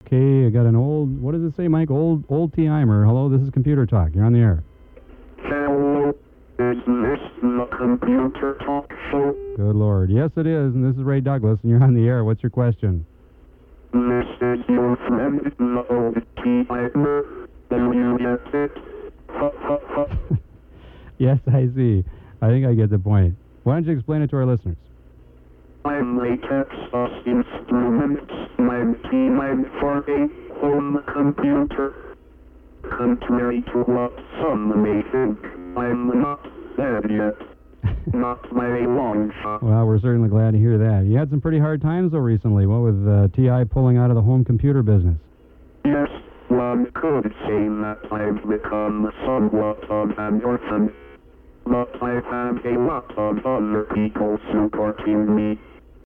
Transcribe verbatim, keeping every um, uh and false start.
Okay, I got an old, what does it say, Mike? Old old T-Imer. Hello, this is Computer Talk. You're on the air. Hello, is this the Computer Talk show? Good Lord. Yes, it is, and this is Ray Douglas, and you're on the air. What's your question? This is your friend, the old T-Imer. Do you get it? Ha ha ha. Yes, I see. I think I get the point. Why don't you explain it to our listeners? I'm a Texas Instruments, my T-Mime for a home computer. Contrary to what some may think, I'm not there yet. Not by a long shot. Well, we're certainly glad to hear that. You had some pretty hard times, though, recently. What with uh, T I pulling out of the home computer business? Yes, one could say that I've become somewhat of an orphan. But I have a lot of other people supporting me.